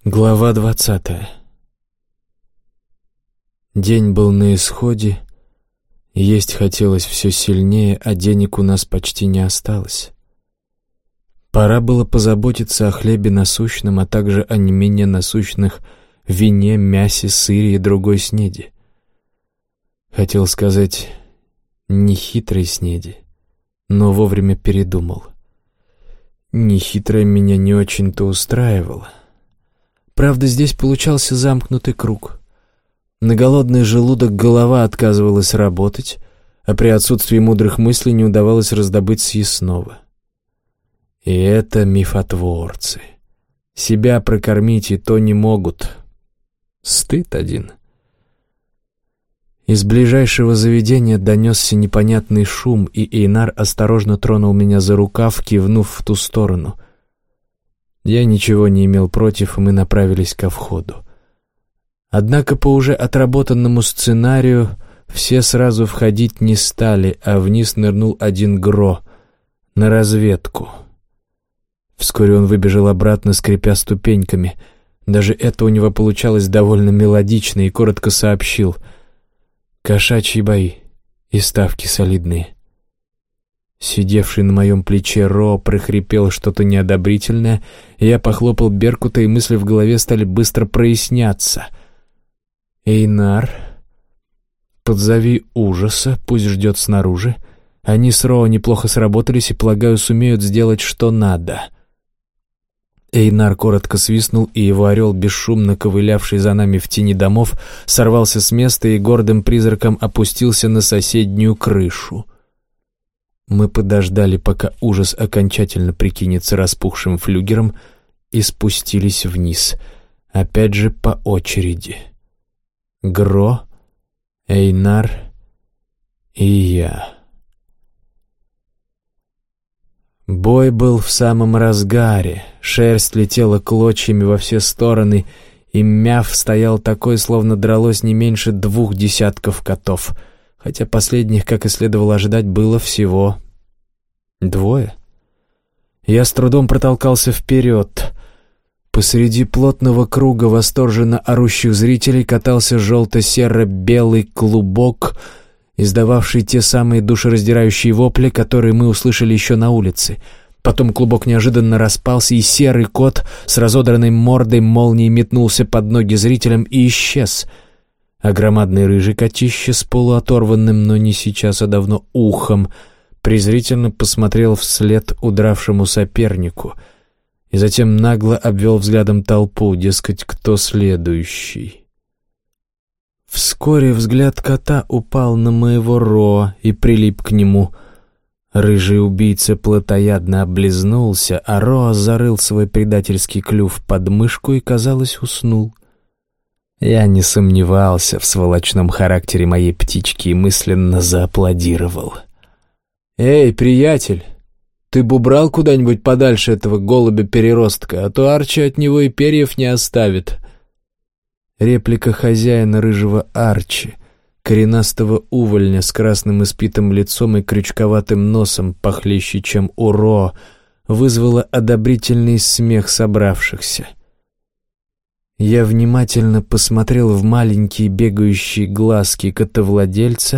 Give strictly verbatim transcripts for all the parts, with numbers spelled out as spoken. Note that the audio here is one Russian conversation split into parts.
Глава двадцатая. День был на исходе, есть хотелось все сильнее, а денег у нас почти не осталось. Пора было позаботиться о хлебе насущном, а также о не менее насущных вине, мясе, сыре и другой снеди. Хотел сказать, нехитрой снеди, но вовремя передумал. Нехитрая меня не очень-то устраивала. Правда, здесь получался замкнутый круг. На голодный желудок голова отказывалась работать, а при отсутствии мудрых мыслей не удавалось раздобыть съестного. И это мифотворцы. Себя прокормить и то не могут. Стыд один. Из ближайшего заведения донесся непонятный шум, и Эйнар осторожно тронул меня за рукав, кивнув в ту сторону. Я ничего не имел против, и мы направились ко входу. Однако по уже отработанному сценарию все сразу входить не стали, а вниз нырнул один Гро на разведку. Вскоре он выбежал обратно, скрипя ступеньками. Даже это у него получалось довольно мелодично, и коротко сообщил: «Кошачьи бои и ставки солидные». Сидевший на моем плече Ро прохрипел что-то неодобрительное, и я похлопал Беркута, и мысли в голове стали быстро проясняться. «Эйнар, подзови Ужаса, пусть ждет снаружи. Они с Ро неплохо сработались и, полагаю, сумеют сделать, что надо». Эйнар коротко свистнул, и его орел, бесшумно ковылявший за нами в тени домов, сорвался с места и гордым призраком опустился на соседнюю крышу. Мы подождали, пока Ужас окончательно прикинется распухшим флюгером, и спустились вниз, опять же по очереди. Гро, Эйнар и я. Бой был в самом разгаре, шерсть летела клочьями во все стороны, и мяв стоял такой, словно дралось не меньше двух десятков котов, хотя последних, как и следовало ожидать, было всего двое. Я с трудом протолкался вперед. Посреди плотного круга восторженно орущих зрителей катался желто-серо-белый клубок, издававший те самые душераздирающие вопли, которые мы услышали еще на улице. Потом клубок неожиданно распался, и серый кот с разодранной мордой молнией метнулся под ноги зрителям и исчез. А громадный рыжий котище с полуоторванным, но не сейчас, а давно ухом, презрительно посмотрел вслед удравшему сопернику и затем нагло обвел взглядом толпу, дескать, кто следующий. Вскоре взгляд кота упал на моего Ро и прилип к нему. Рыжий убийца плотоядно облизнулся, а Ро зарыл свой предательский клюв под мышку и, казалось, уснул. Я не сомневался в сволочном характере моей птички и мысленно зааплодировал. «Эй, приятель, ты бы убрал куда-нибудь подальше этого голубя-переростка, а то Арчи от него и перьев не оставит». Реплика хозяина рыжего Арчи, коренастого увольня с красным испитым лицом и крючковатым носом, похлеще, чем у Ро, вызвала одобрительный смех собравшихся. Я внимательно посмотрел в маленькие бегающие глазки котовладельца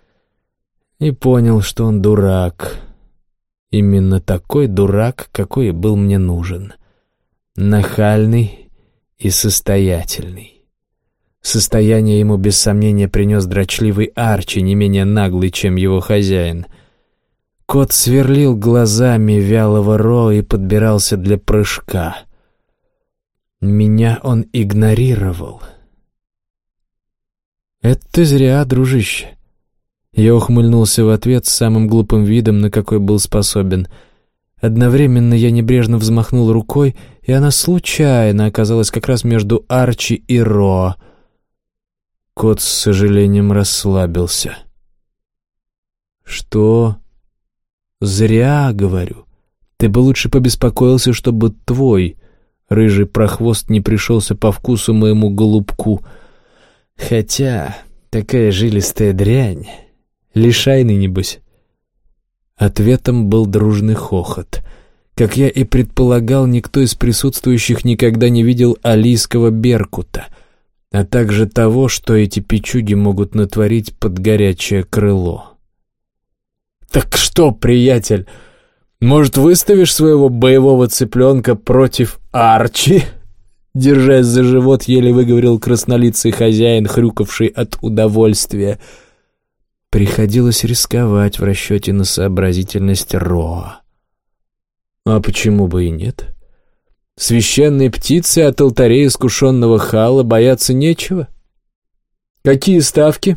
и понял, что он дурак. Именно такой дурак, какой и был мне нужен. Нахальный и состоятельный. Состояние ему без сомнения принес дрочливый Арчи, не менее наглый, чем его хозяин. Кот сверлил глазами вялого Ро и подбирался для прыжка. Меня он игнорировал. «Это ты зря, дружище». Я ухмыльнулся в ответ с самым глупым видом, на какой был способен. Одновременно я небрежно взмахнул рукой, и она случайно оказалась как раз между Арчи и Ро. Кот с сожалением расслабился. «Что? Зря, говорю. Ты бы лучше побеспокоился, чтобы твой рыжий прохвост не пришелся по вкусу моему голубку. Хотя такая жилистая дрянь. Лишайный, небось». Ответом был дружный хохот. Как я и предполагал, никто из присутствующих никогда не видел алийского беркута, а также того, что эти пичуги могут натворить под горячее крыло. «Так что, приятель, может, выставишь своего боевого цыпленка против Арчи?» Держась за живот, еле выговорил краснолицый хозяин, хрюкавший от удовольствия. Приходилось рисковать в расчете на сообразительность Роа. А почему бы и нет? Священной птицы от алтарей искушенного Хала бояться нечего. Какие ставки?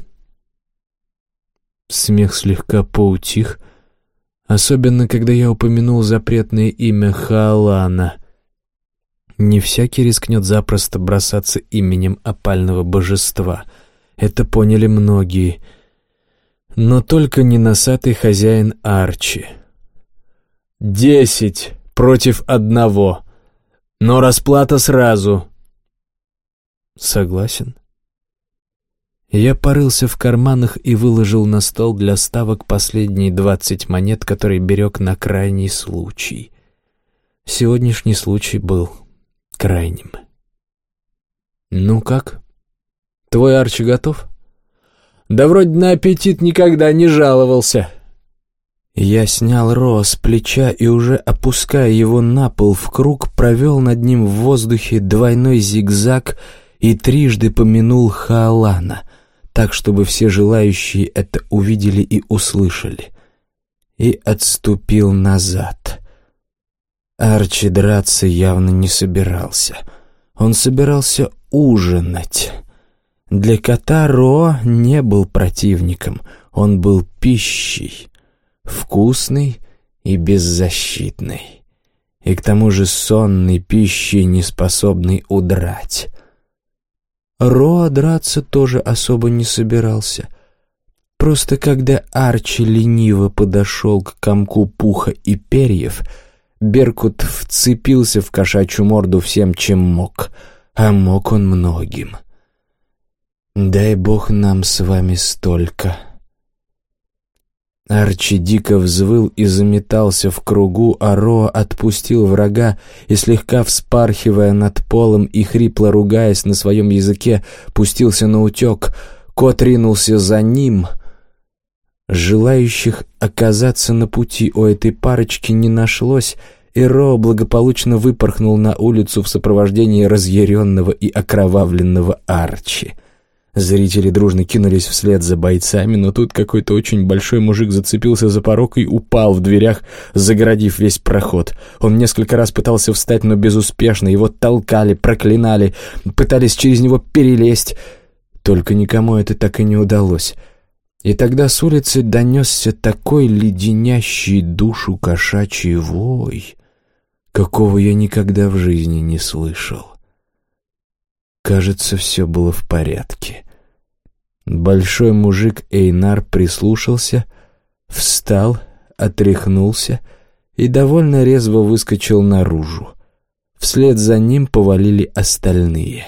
Смех слегка поутих, особенно когда я упомянул запретное имя Хаалана. Не всякий рискнет запросто бросаться именем опального божества. Это поняли многие. Но только не носатый хозяин Арчи. «Десять против одного. Но расплата сразу». «Согласен». Я порылся в карманах и выложил на стол для ставок последние двадцать монет, которые берег на крайний случай. Сегодняшний случай был крайним. «Ну как? Твой Арчи готов?» «Да вроде на аппетит никогда не жаловался». Я снял Ро с плеча и, уже опуская его на пол в круг, провел над ним в воздухе двойной зигзаг и трижды помянул Хаалана, так, чтобы все желающие это увидели и услышали, и отступил назад. Арчи драться явно не собирался. Он собирался ужинать. Для кота Ро не был противником, он был пищей, вкусной и беззащитной, и к тому же сонной пищей, не способной удрать. Ро драться тоже особо не собирался. Просто когда Арчи лениво подошел к комку пуха и перьев, беркут вцепился в кошачью морду всем, чем мог, а мог он многим. Дай бог нам с вами столько. Арчи дико взвыл и заметался в кругу, а Ро отпустил врага и, слегка вспархивая над полом и хрипло ругаясь на своем языке, пустился наутек. Кот ринулся за ним. Желающих оказаться на пути у этой парочки не нашлось, и Ро благополучно выпорхнул на улицу в сопровождении разъяренного и окровавленного Арчи. Зрители дружно кинулись вслед за бойцами, но тут какой-то очень большой мужик зацепился за порог и упал в дверях, загородив весь проход. Он несколько раз пытался встать, но безуспешно. Его толкали, проклинали, пытались через него перелезть. Только никому это так и не удалось. И тогда с улицы донесся такой леденящий душу кошачий вой, какого я никогда в жизни не слышал. Кажется, все было в порядке. Большой мужик Эйнар прислушался, встал, отряхнулся и довольно резво выскочил наружу. Вслед за ним повалили остальные.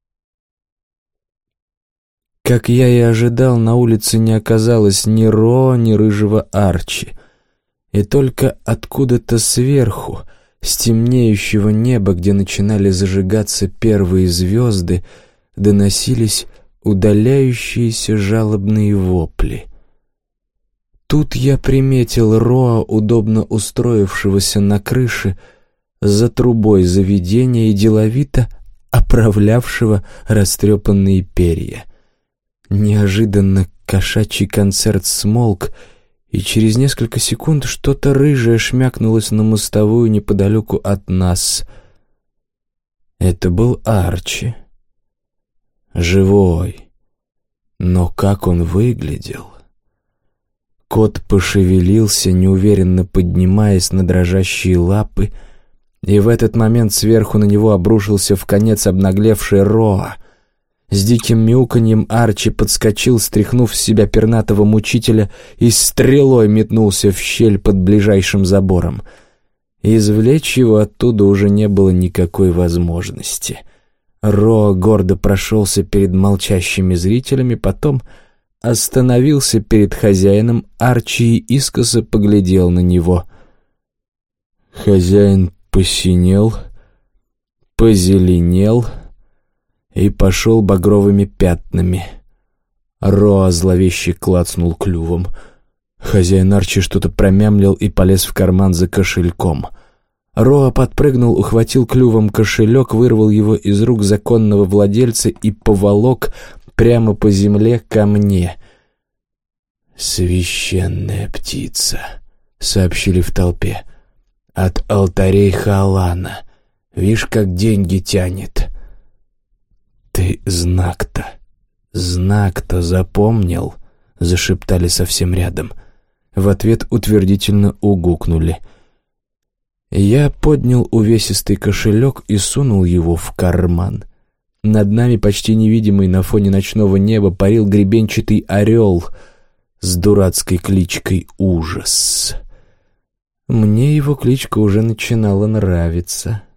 Как я и ожидал, на улице не оказалось ни Ро, ни рыжего Арчи. И только откуда-то сверху, с темнеющего неба, где начинали зажигаться первые звезды, доносились удаляющиеся жалобные вопли. Тут я приметил Роа, удобно устроившегося на крыше, за трубой заведения и деловито оправлявшего растрепанные перья. Неожиданно кошачий концерт смолк, и через несколько секунд что-то рыжее шмякнулось на мостовую неподалеку от нас. Это был Арчи. Живой. Но как он выглядел! Кот пошевелился, неуверенно поднимаясь на дрожащие лапы, и в этот момент сверху на него обрушился вконец обнаглевший Роа. С диким мяуканьем Арчи подскочил, стряхнув с себя пернатого мучителя, и стрелой метнулся в щель под ближайшим забором. Извлечь его оттуда уже не было никакой возможности. Роа гордо прошелся перед молчащими зрителями, потом остановился перед хозяином Арчи и искоса поглядел на него. Хозяин посинел, позеленел и пошел багровыми пятнами. Роа зловеще клацнул клювом. Хозяин Арчи что-то промямлил и полез в карман за кошельком. Роа подпрыгнул, ухватил клювом кошелек, вырвал его из рук законного владельца и поволок прямо по земле ко мне. «Священная птица», — сообщили в толпе. «От алтарей Хаалана. Вишь, как деньги тянет». «Ты знак-то, знак-то запомнил?» — зашептали совсем рядом. В ответ утвердительно угукнули. Я поднял увесистый кошелек и сунул его в карман. Над нами, почти невидимый на фоне ночного неба, парил гребенчатый орел с дурацкой кличкой «Ужас». Мне его кличка уже начинала нравиться.